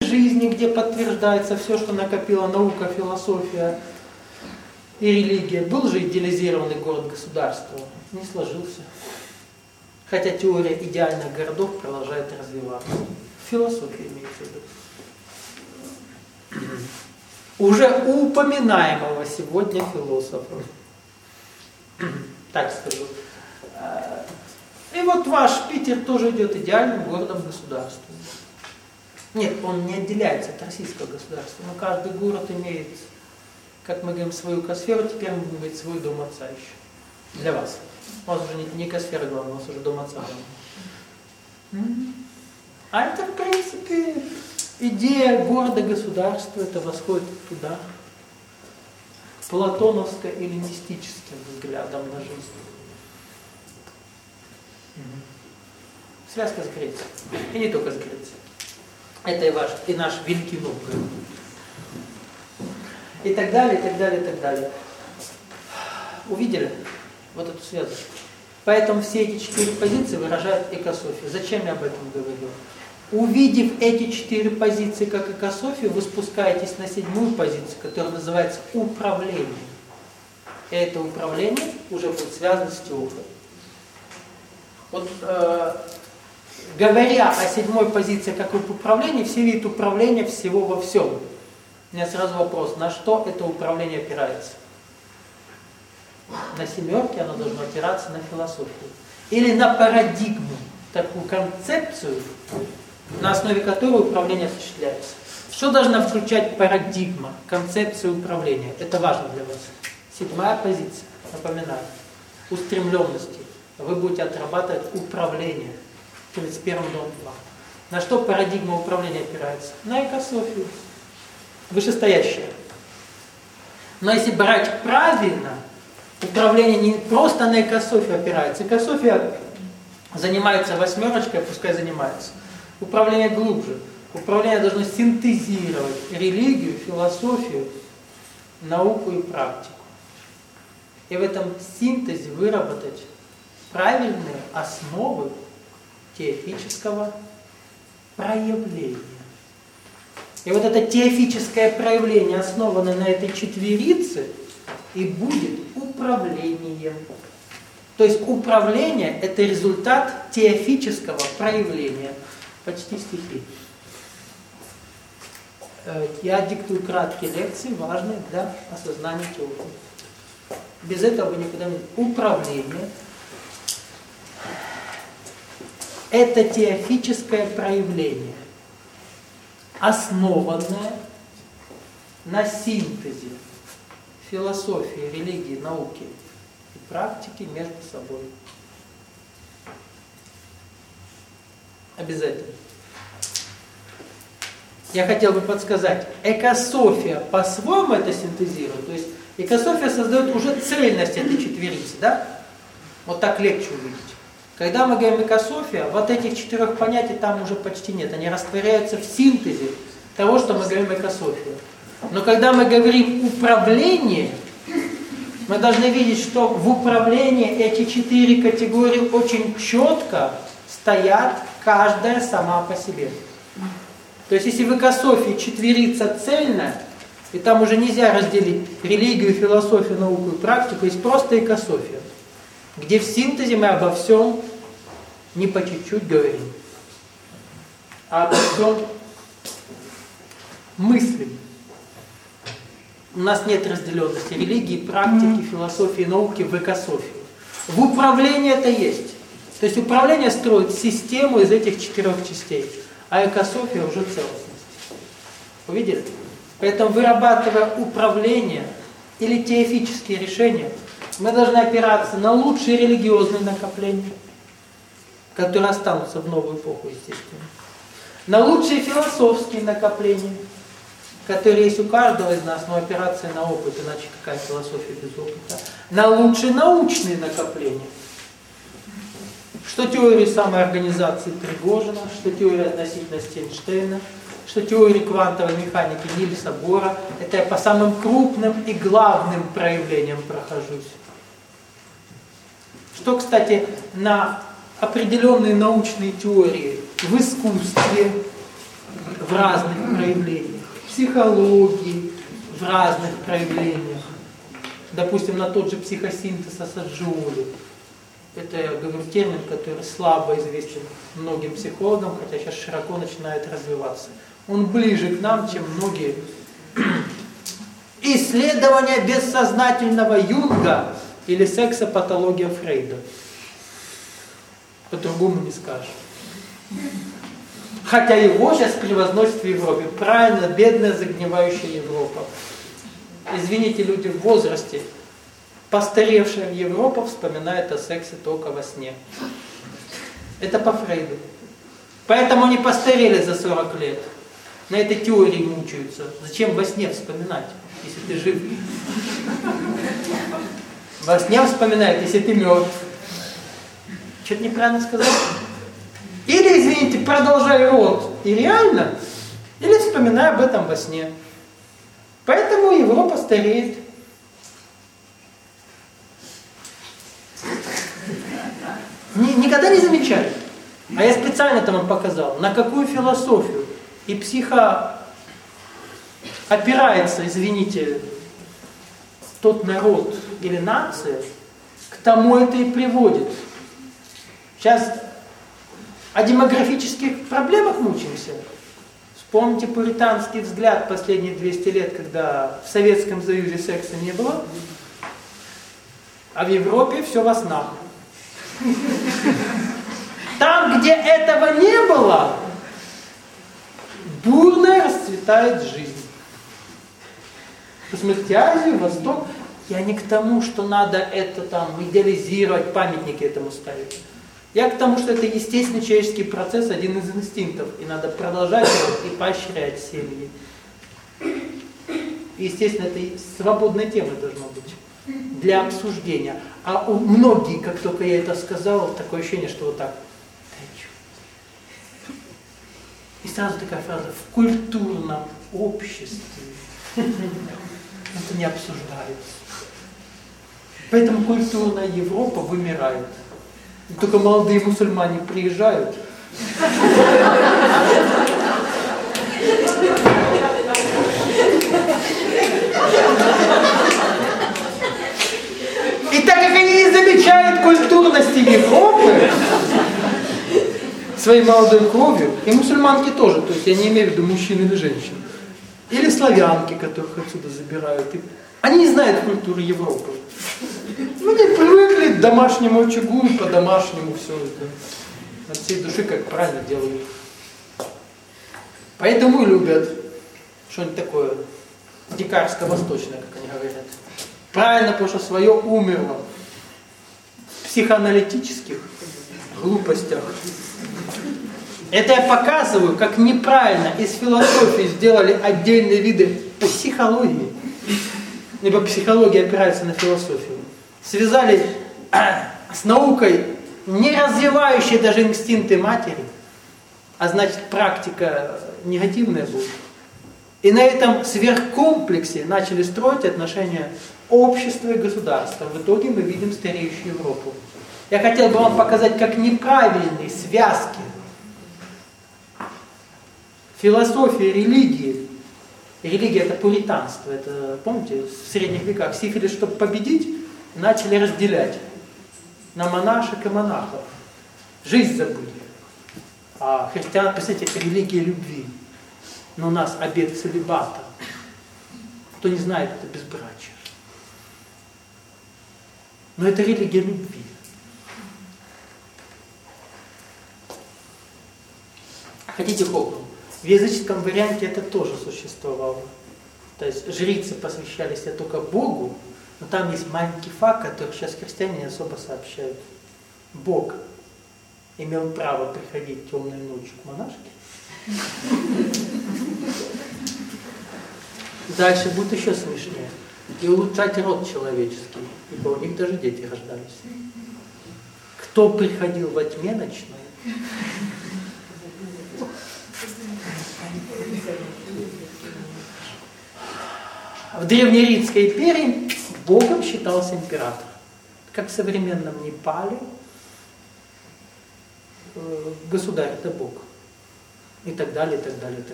жизни, где подтверждается все, что накопила наука, философия и религия. Был же идеализированный город-государство, не сложился. Хотя теория идеальных городов продолжает развиваться. Философия имеется в виду. Уже упоминаемого сегодня философа. Так скажу. И вот ваш Питер тоже идет идеальным городом-государством. Нет, он не отделяется от российского государства, но каждый город имеет, как мы говорим, свою экосферу, теперь мы будем иметь свой дом отца еще. Для вас. У вас уже не экосфера главная, у вас уже дом отца главный. А это, в принципе, идея города-государства, это восходит туда, платоновско-эллинистическим взглядом на жизнь. Связка с Грецией. И не только с Грецией. Это и наш Великий Новгород. И так далее, и так далее, и так далее. Увидели вот эту связочку? Поэтому все эти 4 позиции выражают экософию. Зачем я об этом говорю? Увидев эти 4 позиции как экософию, вы спускаетесь на 7-ю позицию, которая называется управление. И это управление уже будет связано с теорией. Вот, говоря о 7-й позиции как управление, все видят управление всего во всем. У меня сразу вопрос, на что это управление опирается? На 7-ке оно должно опираться на философию. Или на парадигму, такую концепцию, на основе которой управление осуществляется. Что должна включать парадигма, концепция управления? Это важно для вас. 7-я позиция, напоминаю, устремленности. Вы будете отрабатывать управление в 31-м доме 2. На что парадигма управления опирается? На экософию, вышестоящее. Но если брать правильно, управление не просто на экософию опирается. Экософия занимается 8-ой, пускай занимается. Управление глубже. Управление должно синтезировать религию, философию, науку и практику. И в этом синтезе выработать правильные основы теофического проявления. И вот это теофическое проявление, основанное на этой четверице, и будет управлением. То есть управление – это результат теофического проявления. Почти стихи. Я диктую краткие лекции, важные для осознания теории. Без этого вы никуда не... Управление – это теофическое проявление, основанное на синтезе философии, религии, науки и практики между собой. Обязательно. Я хотел бы подсказать, экософия по-своему это синтезирует, то есть экософия создает уже цельность этой четверицы, да? Вот так легче увидеть. Когда мы говорим экософия, вот этих 4 понятий там уже почти нет, они растворяются в синтезе того, что мы говорим экософия. Но когда мы говорим управление, мы должны видеть, что в управлении эти 4 категории очень четко стоят, каждая сама по себе. То есть если в экософии четверица цельная, и там уже нельзя разделить религию, философию, науку и практику, есть просто экософия, где в синтезе мы обо всем не по чуть-чуть говорим, а обо всем мыслим. У нас нет разделенности религии, практики, философии, науки в экософии. В управлении это есть. То есть управление строит систему из этих 4 частей, а экософия уже целостность. Увидели? Поэтому, вырабатывая управление или теофические решения, мы должны опираться на лучшие религиозные накопления, которые останутся в новую эпоху, естественно. На лучшие философские накопления, которые есть у каждого из нас, но опираться на опыт, иначе какая философия без опыта. На лучшие научные накопления. Что теории самоорганизации Пригожина, что теория относительности Эйнштейна, что теории квантовой механики Нильса Бора. Это я по самым крупным и главным проявлениям прохожусь. Что, кстати, на определенные научные теории в искусстве, в разных проявлениях, психологии в разных проявлениях. Допустим, на тот же психосинтез ассаджиоли. Это, я говорю, термин, который слабо известен многим психологам, хотя сейчас широко начинает развиваться. Он ближе к нам, чем многие исследования бессознательного Юнга или сексопатология Фрейда. По-другому не скажешь. Хотя его сейчас превозносят в Европе. Правильно, бедная загнивающая Европа. Извините, люди в возрасте, постаревшая Европа вспоминает о сексе только во сне. Это по Фрейду. Поэтому они постарели за 40 лет. На этой теории мучаются. Зачем во сне вспоминать, если ты жив? Во сне вспоминают, если ты мертв. Что-то неправильно сказал? Или, извините, продолжай род и реально, или вспоминай об этом во сне. Поэтому Европа стареет. Никогда не замечали. А я специально это вам показал, на какую философию и психо опирается, извините, тот народ или нация, к тому это и приводит. Сейчас о демографических проблемах мучимся. Вспомните пуританский взгляд последние 200 лет, когда в Советском Союзе секса не было, а в Европе все во снах. Там, где этого не было, бурно расцветает жизнь. Посмотрите, Азию, Восток. Я не к тому, что надо это там идеализировать, памятники этому ставить. Я к тому, что это естественный человеческий процесс, один из инстинктов. И надо продолжать его и поощрять семьи. И, естественно, это свободной темой должно быть для обсуждения. А у многих, как только я это сказал, такое ощущение, что вот так. И сразу такая фраза: в культурном обществе это не обсуждается. Поэтому культурная Европа вымирает. И только молодые мусульмане приезжают. И так как они не замечают культурности Европы своей молодой кровью, и мусульманки тоже, то есть я не имею в виду мужчин или женщин, или славянки, которых отсюда забирают, они не знают культуры Европы. Ну, они привыкли к домашнему очагу и по-домашнему все это. От всей души, как правильно делают. Поэтому и любят что-нибудь такое дикарско-восточное, как они говорят. Правильно, потому что свое умерло. В психоаналитических глупостях. Это я показываю, как неправильно из философии сделали отдельные виды психологии. Ибо психология опирается на философию. Связали с наукой, не развивающей даже инстинкты матери, а значит практика негативная будет. И на этом сверхкомплексе начали строить отношения общества и государства. В итоге мы видим стареющую Европу. Я хотел бы вам показать, как неправильные связки философии, религии. Религия — это пуританство. Это, помните, в средних веках сифилис, чтобы победить, начали разделять на монашек и монахов. Жизнь забыли. А христиан, представьте, это религия любви. Но у нас обет целибата. Кто не знает, это безбрачие. Но это религия любви. Хотите хохлу? В языческом варианте это тоже существовало. То есть жрицы посвящались только Богу, но там есть маленький факт, который сейчас христиане не особо сообщают. Бог имел право приходить темной ночью к монашке. Дальше будет еще смешнее. И улучшать род человеческий, ибо у них даже дети рождались. Кто приходил во тьме ночной? В древнеримской империи Богом считался император. Как в современном Непале государь — это Бог. И так далее, и так далее.